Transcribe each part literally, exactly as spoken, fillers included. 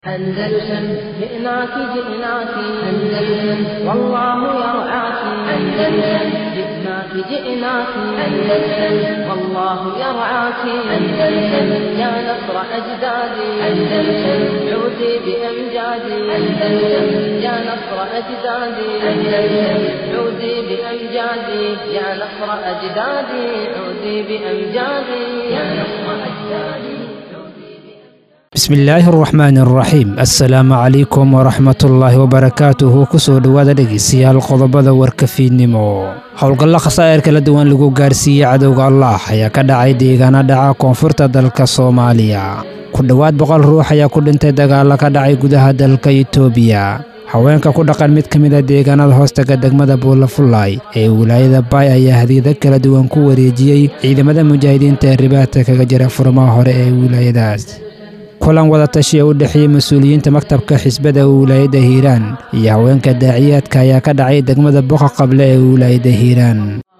أندلسن جئناك جئناك أندلسن والله يرعاك أندلسن جئناك جئناك أندلسن والله يرعاك أندلسن يا نصر أجدادي أندلسن عودي بأمجادي أندلسن يا نصر أجدادي أندلسن عودي بأمجادي يا نصر أجدادي عودي بأمجادي يا نصر أجدادي. بسم الله الرحمن الرحيم السلام عليكم ورحمة الله وبركاته كسو دوادا dhegeystayaal qodobada warkafiinimo howlgalla khasaa'ir kala duwan lagu gaarsiiyay cadowga Allah ayaa ka dhacay deegaanada dhaca koonfurta dalka Soomaaliya ku dhawaad boqol ruux ayaa ku dhintay dagaal ka dhacay gudaha dalka Itoobiya haweenka ku dhaqan mid kamid ah deegaanada hoostaga degmada Buulafulay ee wilaayada Bay ayaa hadiida kala duwan ku wareejiyay ciidamada mujaahidiinta ee ribaadka kaga jira furmaha hore ee wilaayadaas kulan wada tashi u dhaxeeyay mas'uuliyiinta maktabka xisbada wilaayada Hiiraan iyo haweenka daaciyaadka ayaa ka dhacay degmada Boqa Qable ee wilaayada Hiiraan.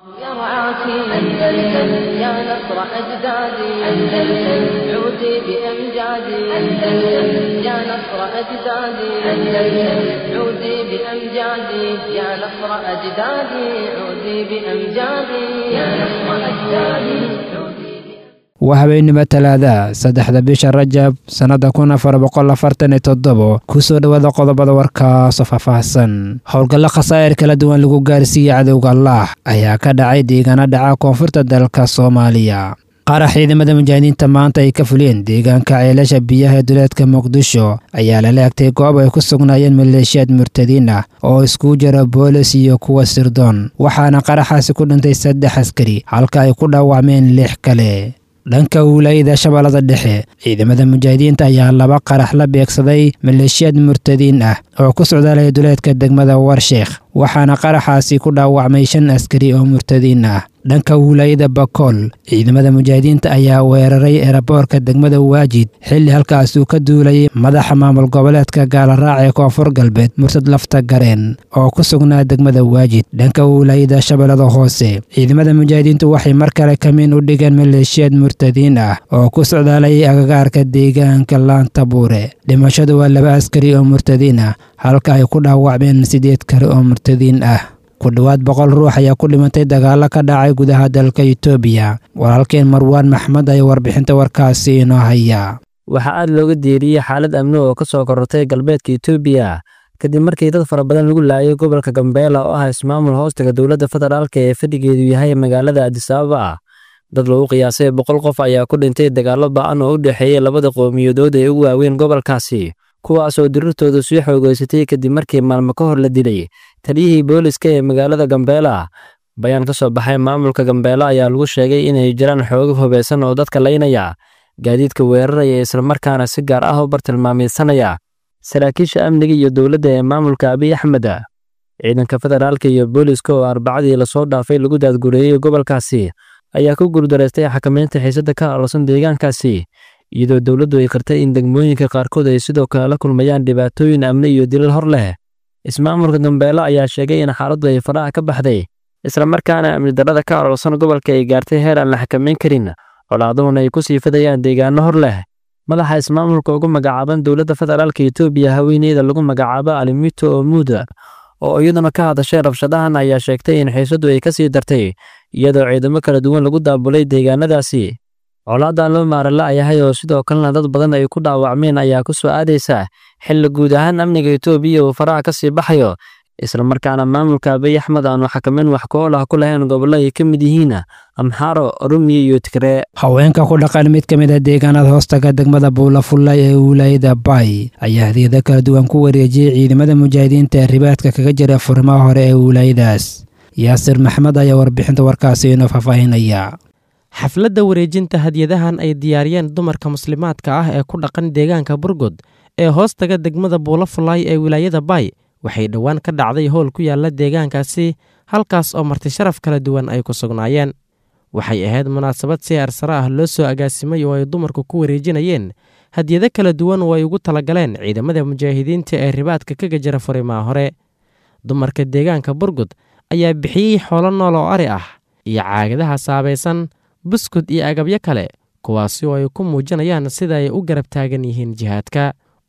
وهبينما تلاذا صدح بيش الرجب سنة كنا فربقل فرتن تضبو كسو دواد قضب دوركا صفا فحسن حولق الله خسائر كلا دوان لغو غارسي عدوغ الله ايا كدعي ديغانا دعا كونفرت دالكا صوماليا قارح ciidamada mujaahidiinta maanta ay ka fuleen deegaanka ceelasha biyaha duleedka Muqdisho ayaa la leegtay goob ay ku sugnaayeen maleeshiyad murtadiin ah oo isku jira boolis iyo kuwa sirdoon waxaana qaraxaasi ku dhintay saddex askari halka ay ku dhaawacmeen lix kale dhanka wilaayada Shabeellada Dhexe ciidamada mujaahidiinta ayaa laba qarax la beegsaday maleeshiyad murtadiin ah oo ku socdaalay duleedka degmada Warsheekh waxaana qaraxaasi ku dhaawacmay shan askari oo murtadiin ah dhanka wilaayada Bakool ciidamada mujaahidiinta ayaa weeraray aeroboortka degmada Waajid xilli halkaas uu ka duulay madaxa maamul goboleedka Gaalraac ee Koonfur Galbeed Murtad Lafta Gareen oo ku sugnaa degmada Waajid dhanka wilaayada Shabeellada Hoose ciidamada mujaahidiintu waxay mar kale kamin u dhigeen maleeshiyad murtadiin ah oo ku socdaalay agagaarka deegaanka Laanta Buure dhimashadu waa laba askari oo murtadiin ah halka ay ku dhaawacmeen sideed kale oo murtadiin ah ku dhawaad boqol ruux ayaa ku dhimantay dagaal ka dhacay gudaha dalka Itoobiya walaalkeen Marwaan Maxmed ay warbixinta warkaasi inoo haya waxa aad looga deeriyay xaalad amni oo ka soo korortay galbeedka Itoobiya kadib markii dad fara badan lagu laayay gobolka Gambeela oo ah ismaamul hoostaga dawladda federaalka ee fadhigeedu yahay magaalada Addis Ababa dad lagu qiyaasay boqol qof ayaa ku dhintay dagaalo ba'an oo u dhaxeeyay labada qowmiyadood ee ugu waaweyn gobolkaasi kuwaas oo dirirtooda sii xoogaysatay kadib markii maalmo ka hor la dilay taliyihii booliska ee magaalada Gambeela bayaan ka soo baxay maamulka Gambeela ayaa lagu sheegay inay jiraan xoog hubeysan oo dadka laynaya gaadiidka weeraraya isla markaana si gaar ah u bartilmaameedsanaya saraakiisha amniga iyo dawladda ee maamulka Abiy Ahmed ciidanka federaalka iyo booliska oo arbacadii la soo dhaafay lagu daadgureeyay gobolkaasi ayaa ku guuldareystay xakameynta xiisada ka aloosan deegaankaasi iyadoo dawladdu ay qartay in degmooyinka qaarkood ay sidoo kale la kulmayaan dhibaatooyin amni iyo dilal hor leh ismaamulka Gambeela ayaa sheegay in xaaladdu ay faraha ka baxday isla markaana amni darrada ka aloosan gobolka ay gaartay heer aan la xakameyn karin colaaduna ay ku sii fidayaan deegaano hor leh madaxa ismaamulka ugu magacaaban dawladda federaalka Itoobiya haweeneyda lagu magacaabo Alimito Omuda oo iyaduna ka hadashay rabshadahan ayaa sheegtay in xiisadu ay ka sii dartay iyadoo ciidamo kala duwan lagu daabulay deegaanadaasi colaadaan loo maarala ayahay oo sidoo kalena dad badan ay ku dhaawacmeen ayaa ku soo aadaysa xilli guud ahaan amniga Itoobiya uu faraha ka sii baxayo isla markaana maamulka Abiy Ahmed aanu xakameyn wax ku ool ah ku lahayn gobollo ay ka mid yihiin Amharo Oromiya iyo Tigray haweenka ku dhaqan mid kamid ah deegaanada hoostaga degmada Buulafulay ee wilaayada Bay ayaa hadiida kala duwan ku wareejiyay ciidamada mujaahidiinta ee ribaadka kaga jira furmaha hore ee wilaayadaas Yaasir Maxmed ayaa warbixinta warkaasi inoo faahfaahinaya xafladda wareejinta hadiyadahan ay diyaariyeen dumarka muslimaadka ah ee ku dhaqan deegaanka Burgod ee hoostaga degmada Buulafulay ee wilaayada Bay waxay dhawaan ka dhacday hool ku yaala deegaankaasi halkaas oo marti sharaf kala duwan ay ku sugnaayeen waxay ahayd munaasabad si arsara ah loo soo agaasimay oo ay dumarku ku wareejinayeen hadiyado kala duwan oo ay ugu talagaleen ciidamada mujaahidiinta ee ribaadka kaga jira furimaha hore dumarka deegaanka Burgod ayaa bixiyay xoolo nool oo ari ah iyo caagadaha saabaysan buskud iyo agabyo kale kuwaasi oo ay ku muujinayaan sida ay u garab taagan yihiin jihaadka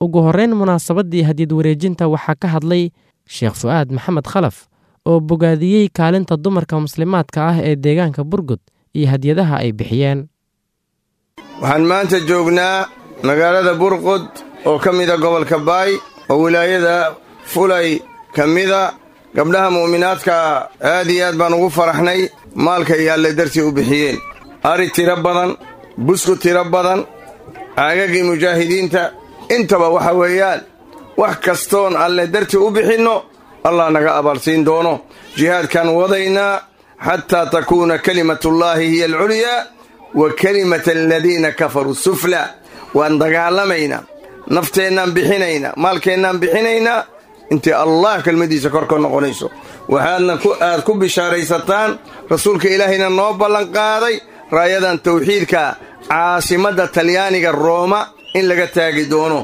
ugu horreyn munaasabaddii hadiyad wareejinta waxaa ka hadlay sheekh fu'aad maxamed khalaf oo bogaadiyey kaalinta dumarka muslimaadka ah ee deegaanka burgud iyo hadiyadaha ay bixiyeen. waxaan maanta joognaa magaalada burqud oo ka mida gobolka baay oo wilaayada fulay ka mida. gabdhaha mu'minaadka aad iyo aad baan ugu faraxnay maalka iyo alle dartii u bixiyeen. ari tiro badan, buskud tiro badan, caagagii mujaahidiinta, intaba waxa weeyaan wax kastoon alle dartii u bixinno allah naga abaalsiin doono. jihaadkaan wadaynaa xataa takuuna kalimatullaahi hiya alculyaa wa kalimata aladiina kafaruu suflaa. waan dagaalamaynaa, nafteennaan bixinaynaa, maalkeennaan bixinaynaa intii allah kelmadiisa korka noqonayso. waxaadna aad ku bishaaraysataan rasuulka ilaahayna noo ballanqaaday raayadan tawxiidka caasimadda talyaaniga rooma in laga taagi doono.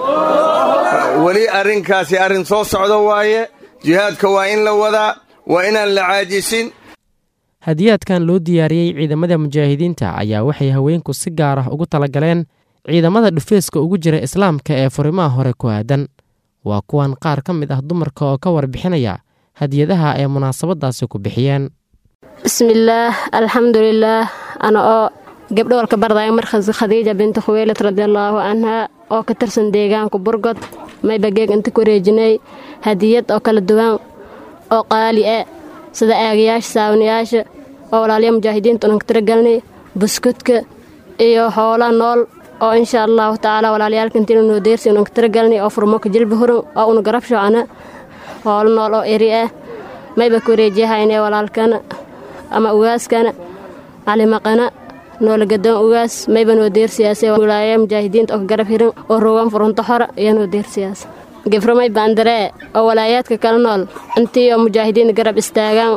weli arrinkaasi arrin soo socdo waaye. jihaadka waa in la wadaa, waa inaan la caajisin. hadiyaadkan loo diyaariyey ciidamada mujaahidiinta ayaa waxay haweenku si gaar ah ugu talagaleen ciidamada dhufeeska ugu jira islaamka ee furimaha hore ku aadan. waa kuwan qaar ka mid ah dumarka oo ka warbixinaya hadiyadaha ay munaasabadaasi ku bixiyeen. bismillaah, alxamdulilaah. ana oo gabdho walka bardaya markaas khadiija binti khuweylad radiallaahu canhaa oo ka tirsan deegaanka burgod mayba geeg inta ku wareejinay hadiyad oo kala duwan oo qaali ah sida aagayaasha, saawanayaasha oo walaalya mujaahidiinta unan ka tiragelnay, buskudka iyo hoola nool oo insha allahu tacaala walaalayaalka intiinu noo deersi unan ka tiragelnay oo furmoka jilba huran oo una garab shocana hoola nool oo eri ah mayba ku wareejiyahayne walaalkana ama ugaaskana calimaqana noolagadoon ugaas mayba noo deersiyaasee walaaya mujaahidiinta oo ka garab hiran oo rogan furunto xora iyo noo deersiyaas. gifro may baandaree oo walaayaadka kala nool intii oo mujaahidiinta garab istaagaan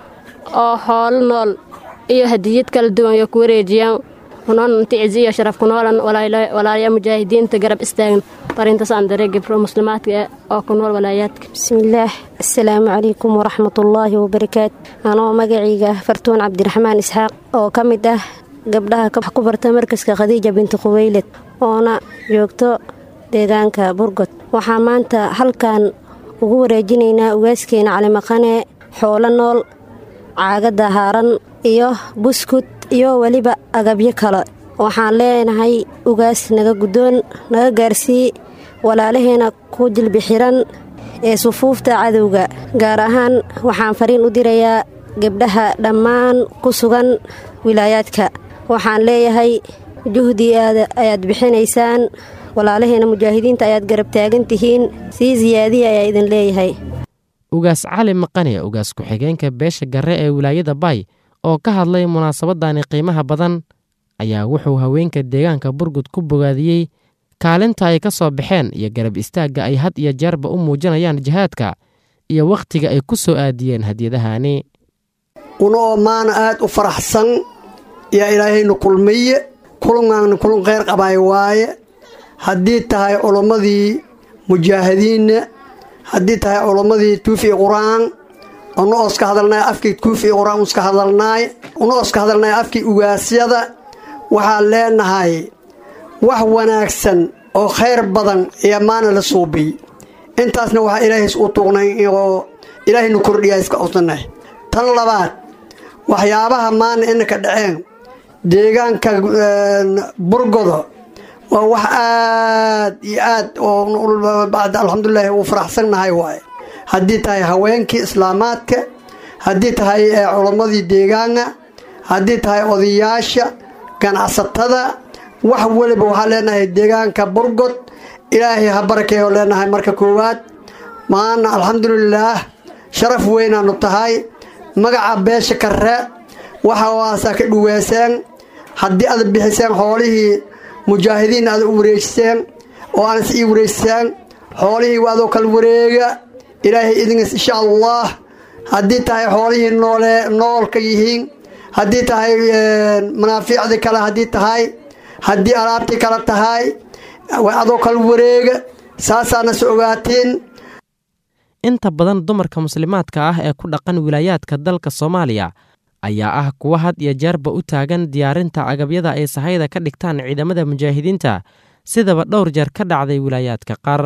oo hoolo nool iyo hadiyad kala duwan iyo ku wareejiyaan unoon inti cizi iyo sharaf ku noolan walaaya mujaahidiinta garab istaagan farintas aan daree gifro muslimaadka oo ku nool walaayaadka. bismillaah, assalaamu calaykum waraxmatullaahi wabarakaatu. anoo magacayga fartuun cabdiraxmaan isxaaq oo ka mid ah gabdhaha ku barta markaska khadiija binti khuweylad oona joogto deegaanka burgod. waxaa maanta halkan ugu wareejinaynaa ugaaskeena calimaqane xoolo nool, caagada haaran iyo buskud iyo weliba agabyo kale. waxaan leenahay ugaas naga guddoon, naga gaarsii walaalaheena ku jilbi xiran ee sufuufta cadowga. gaar ahaan waxaan fariin u dirayaa gabdhaha dhammaan ku sugan wilaayaadka. waxaan leeyahay juhdi ayaad bixinaysaan, walaalaheena mujaahidiinta ayaad garab taagan tihiin, sii siyaadiya ayaa idin leeyahay. ugaas cali maqane, ugaas ku-xigeenka beesha garre ee wilaayada baay oo ka hadlay munaasabadani qiimaha badan, ayaa wuxuu haweenka deegaanka burgud ku bogaadiyey kaalinta ay ka soo baxeen iyo garab istaagga ay had iyo jeerba u muujinayaan jihaadka iyo wakhtiga ay ku soo aadiyeen hadiyadahani. unoo maana aad u faraxsan yaa ilaahaynu kulmiye kulungaanna kulun kheyr qabaay waaye. haddii tahay culammadii mujaahidiinna, haddii tahay culammadii tuufi qur-aan una oska hadalnaay afkii tuufi qur-aan uska hadalnaay una oska hadalnaay afkii ugaasyada. waxaan leenahay wax wanaagsan oo khayr badan iyo maana la suubiy. intaasna waxaa ilaahays u tuugnay oo ilaahaynu kordhiyaa iska codsanay. tan labaad, waxyaabaha maana inaka dhaceen deegaanka burgodo waa wax aad iyo aad oo alxamdulilaahi uu faraxsannahay waaye. haddii tahay haweenkii islaamaadka, haddii tahay culammadii deegaanka, haddii tahay odayaasha, ganacsatada, wax weliba waxaa leenahay deegaanka burgod ilaahay ha barakeeyo leenahay. marka koowaad maana alxamdulilaah sharaf weynaanu tahay. magaca beesha karre waxa waasaa ka dhuweyseen. haddii aad bixiseen xoolihii mujaahidiin aad u wareejiseen oo aanas ii wareejiseen xoolihii waadoo kala wareega ilaahay idinkas insha allah. haddii tahay xoolihii noole noolka yihiin, haddii tahay manaafiicdii kale, haddii tahay haddii alaabtii kale tahay adoo kala wareega. saasaana so ogaatiin. inta badan dumarka muslimaadka ah ee ku dhaqan wilaayaadka dalka Soomaaliya ayaa ah kuwa had iyo jeerba u taagan diyaarinta agabyada ay sahayda ka dhigtaan ciidamada mujaahidiinta sidaba dhowr jeer ka dhacday wilaayaadka qaar.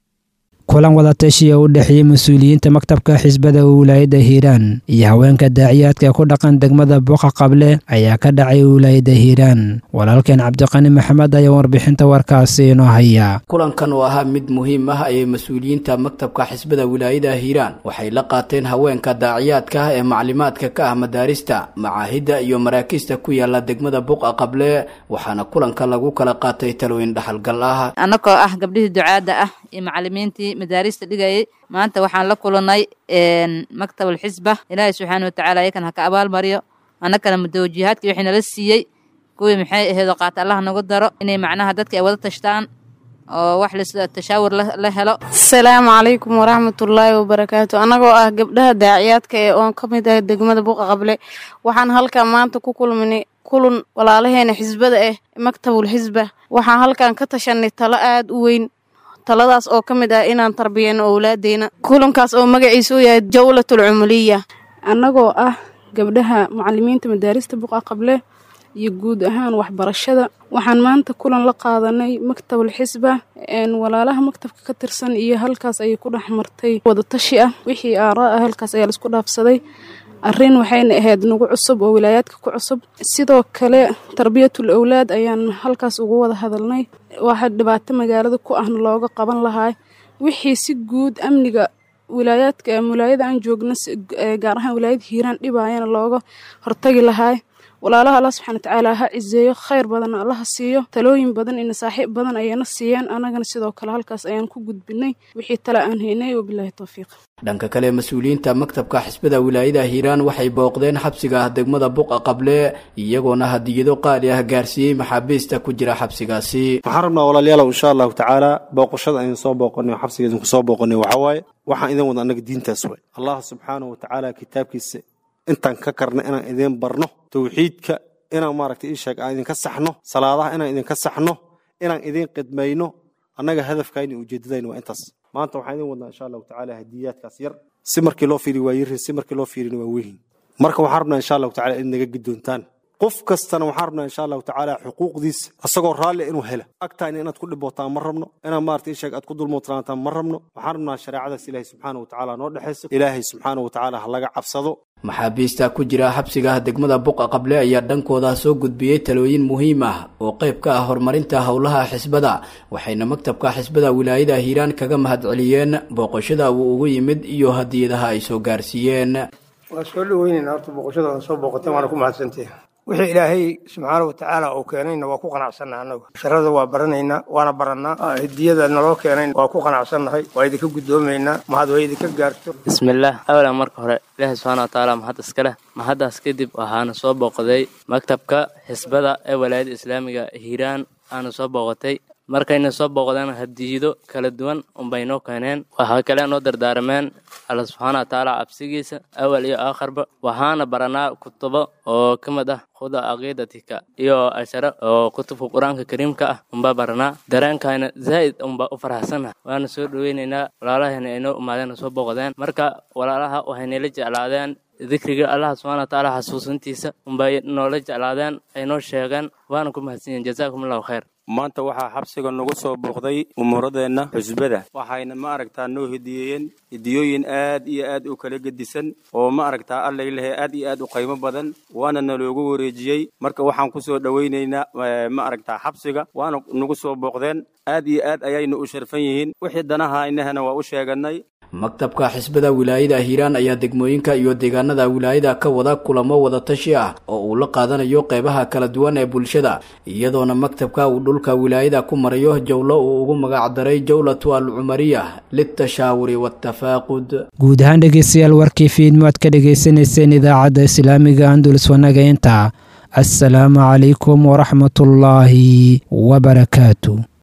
kulan wadatashiya u dhexeeyey mas-uuliyiinta maktabka xisbada wilaayadda hiiraan iyo haweenka daaciyaadka ee ku dhaqan degmada buqa qable ayaa ka dhacay wilaayadda hiiraan. walaalkeen cabdiqani maxamed ayaa warbixinta warkaasi inoo haya. kulankan oo ahaa mid muhiim ah ayay mas-uuliyiinta maktabka xisbada wilaayada hiiraan waxay la qaateen haweenka daaciyaadka ah ee maclimaadka ka ah madaarista macaahidda iyo maraakiista ku yaala degmada buqa qable, waxaana kulanka lagu kala qaatay talooyin dhaxalgal ah. annagoo ah gabdhihii ducaadda ah iyo macalimiintii madaarista dhigayay maanta waxaan la kulanay maktabul xisba. ilaahay subxaana watacaala ayakan ha ka abaal mariyo, annagana mutawjihaadkii wixii nala siiyey kuwii maxay aheedoo qaata allah nagu daro inay macnaha dadka ay wada tashtaan oo wax la tashaawur la helo. asalaamu calaykum waraxmatullaahi wabarakaatu. annagoo ah gabdhaha daaciyaadka ee oon ka mid ah degmada buqa qable waxaan halkan maanta ku kulminay kulun walaalaheena xisbada ah maktabul xisba. waxaan halkan ka tashanay talo aad u weyn, taladaas oo ka mid ah inaan tarbiyeyno owlaadeyna. kulankaas oo magaciisu u yahay jawlatul cumuliya. annagoo ah gabdhaha macalimiinta madaarista buqa qable iyo guud ahaan waxbarashada waxaan maanta kulan la qaadanay maktabul xisba. walaalaha maktabka ka tirsan iyo halkaas ayay ku dhex martay wadatashi ah, wixii aaraa ah halkaas ayaa laisku dhaafsaday. arrin waxayna ahayd nagu cusub oo wilaayaadka ku cusub. sidoo kale tarbiyatul awlaad ayaan halkaas ugu wada hadalnay, waxa dhibaato magaalada ku ahna looga qaban lahaa, wixii si guud amniga wilaayaadka wilaayada aan joogno gaar ahaan wilaayada hiiraan dhibaayana looga hortagi lahaa. walaalaha allah subxaana watacaala ha cizeeyo, khayr badan allaha siiyo, talooyin badan iyo nasaaxiib badan ayana siiyeen. annagana sidoo kale halkaas ayaan ku gudbinay wixii tala aan haynay. wabilaahi tawfiiq. dhanka kale mas-uuliyiinta maktabka xisbada wilaayada hiiraan waxay booqdeen xabsiga ah degmada buqa qable iyagoona hadiyado qaali ah gaarsiiyey maxaabiista ku jira xabsigaasi. waxaan rabnaa walaalayaalow insha allahu tacaala booqashada aynu soo booqanay xabsiga idinku soo booqanay waxaa waaye waxaan idin wada annaga diintaas way allah subxaanahu watacaala kitaabkiisa intaan ka karna inaan idin barno, tawxiidka inaan maaragtay ii sheeg aan idinka saxno, salaadaha inaan idinka saxno, inaan idin qidmayno. annaga hadafkayna ujeedadayna waa intaas. maanta waxaan idin wadnaa insha allahu tacaala hadiyaadkaas yar, si markii loo fiiriyo waa yirin, si markii loo fiirina waa weyn. marka waxaan rabnaa insha allahu tacaala in naga gidoontaan. qof kastana waxaan rabnaa insha allahu tacaala xuquuqdiisa asagoo raalli inuu helo. agtaayna inaad ku dhibootaan ma rabno, inaad maaragtay ii sheeg aad ku dulmootraantaan ma rabno. waxaan rabnaa shareecadaas ilaahay subxaana watacaala noo dhexayso, ilaahay subxaana watacaala ha laga cabsado. maxaabiista ku jira xabsiga degmada buqa qable ayaa dhankooda soo gudbiyey talooyin muhiim ah oo qayb ka ah horumarinta howlaha xisbada, waxayna maktabka xisbada wilaayada hiiraan kaga mahadceliyeen booqashada uu ugu yimid iyo hadiyadaha ay soo gaarsiiyeen. waa soo dhaweynayna horta booqashada soo booqateen waana ku mahadsantihin. wixii ilaahay subxaana watacaala uu keenayna waa ku qanacsannaha. annagu sharada waa baranaynaa waana barannaa, hadiyada naloo keenayn waa ku qanacsannahay, waa idinka guddoomaynaa. mahad waa idinka gaarto. bismillaah. awalan marka hore ilaahay subxaana watacaala mahad iska leh. mahaddaas kadib waxaana soo booqday maktabka xisbada ee walaayada islaamiga hiiraan aana soo booqatay. markayna soo booqdeen hadiyado kala duwan unbay noo keeneen. waxaa kale noo dardaarameen alla subxaana watacaala cabsigiisa awal iyo aakharba. waxaana baranaa kutubo oo ka mid ah khuda caqiidatika iyo ashara oo kutubka qur-aanka kariimka ah unbaa baranaa. dareenkayna zaa'id unbaa u faraxsanah. waana soo dhaweynaynaa walaalahayna ay noo imaadeen soo booqdeen. marka walaalaha waxaynala jeclaadeen dikriga allah subxaana watacaala xasuusintiisa unbay noola jeclaadeen, ay noo sheegeen. waana ku mahadsan yihin. jazaakum allahu khayr. maanta waxaa xabsiga nagu soo booqday umuuradeenna xusbada, waxayna ma aragtaa noo hediyeeyeen hediyooyin aad iyo aad u kala gedisan oo ma aragtaa alla ilahay aad iyo aad u qiimo badan, waana naloogu wareejiyey. marka waxaan ku soo dhawaynaynaa ma aragtaa xabsiga, waana nagu soo booqdeen. aad iyo aad ayayna u sharfan yihiin. wixii danaha inahana waa u sheeganay. maktabka xisbada wilaayada hiiraan ayaa degmooyinka iyo deegaanada wilaayada ka wada kulamo wadatashi ah oo uu la qaadanayo qaybaha kala duwan ee bulshada, iyadoona maktabka uu dhulka wilaayada ku marayo jawlo uu ugu magac daray jawlatu alcumariya litashaawuri waatafaaqud. guud ahaan dhegeystayaal warkii fiidmo aad ka dhegaysanayseen idaacadda islaamiga andulus wanaagaynta. assalaamu calaykum waraxmatullaahi wabarakaatu.